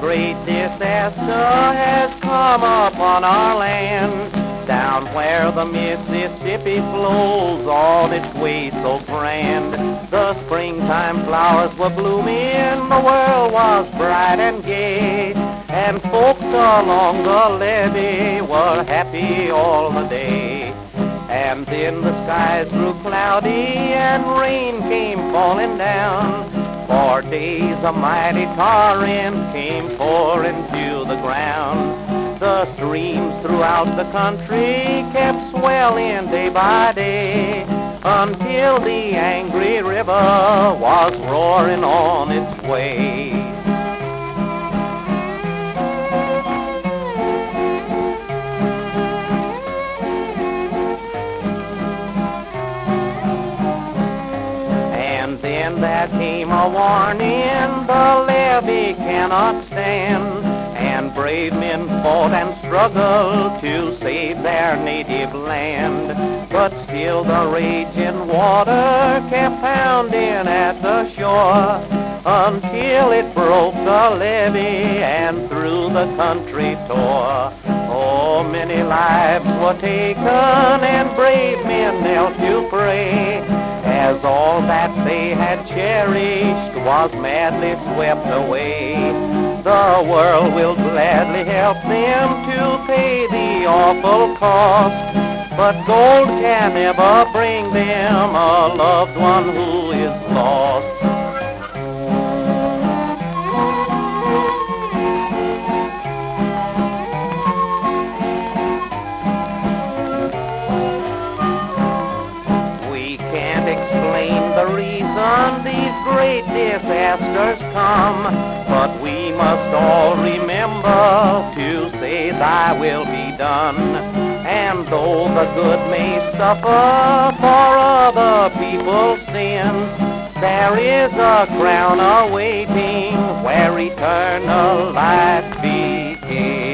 great disaster has come upon our land, down where the Mississippi flows on its way so grand. The springtime flowers were blooming, the world was bright and gay, and folks along the levee were happy all the day. And then the skies grew cloudy and rain came falling down. For days a mighty torrent came pouring to the ground. The streams throughout the country kept swelling day by day, until the angry river was roaring on its way. Then there came a warning, the levee cannot stand, and brave men fought and struggled to save their native land. But still the raging water kept pounding at the shore, until it broke the levee and through the country tore. Oh, many lives were taken and brave men knelt to pray, as all that they had cherished was madly swept away. The world will gladly help them to pay the awful cost, but gold can never bring them a loved one who is lost. The reason these great disasters come, but we must all remember to say thy will be done. And though the good may suffer for other people's sins, there is a crown awaiting where eternal life begins.